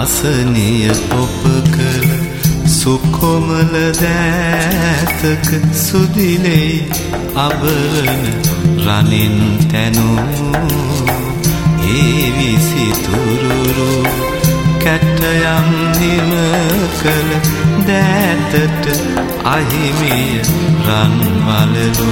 දසනිය ඔප කළ සුකොමල දෑතක සුදිලෙයි අබරණ රනින් තැනූ ඒ විසිතුරුරු කැටයම් නිම කළ දෑතට අහිමිය රන්වලලු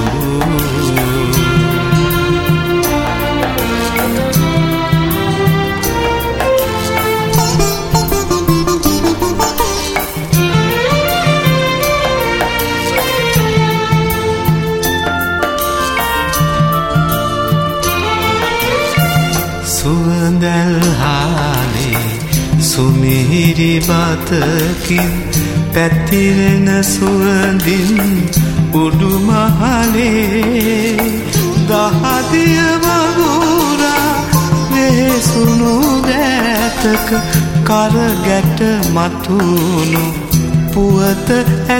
සුවඳල් හාලේ සුමිහිරි බතකින් පැතිරෙන සුවඳින් උඩුමහලේ දහදිය වගුරා වෙසුණු දෑතක කරගැට මතුණු පුවත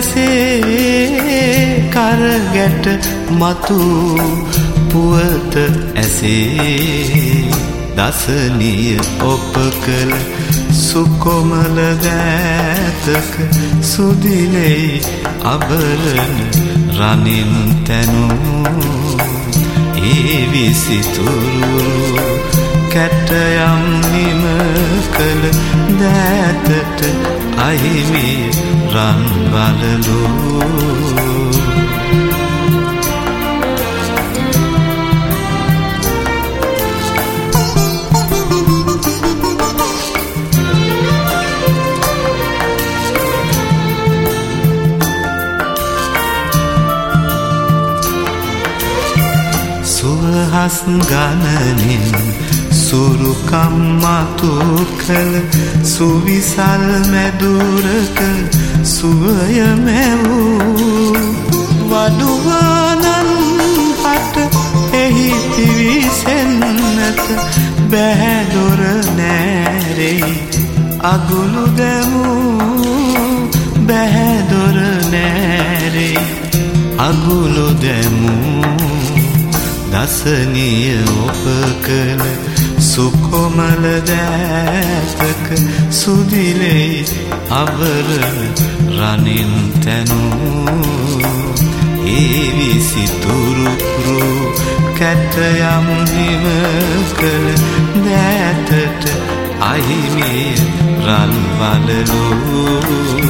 ඇසේ කරගැට මතු පුවත ඇසේ දසනිය ඔප කළ සුකොමල දෑතක සුදිලෙයි අබරණ රනින් තැනූ ඒ විසිතුරු කැටයම් නිම කළ දෑතට අහිමිය රන්වලලු සුවහස් ගණනින් සුරුකම් මතු කළ සුවිසල් මැදුරක සුවය මැවූ වඩුවානන් හට එහි පිවිසෙන්නට බැහැදොර නෑරෙයි අගුළු දැමූ බැහැදොර නෑරෙයි අගුළු දැමූ දසනිය ඔප කළ සුකොමල දෑතක සුදිලෙයි අබරණ රනින් තැනූ ඒ විසිතුරු කැටයම් නිම කළ දෑතට අහිමිය රන්වලලු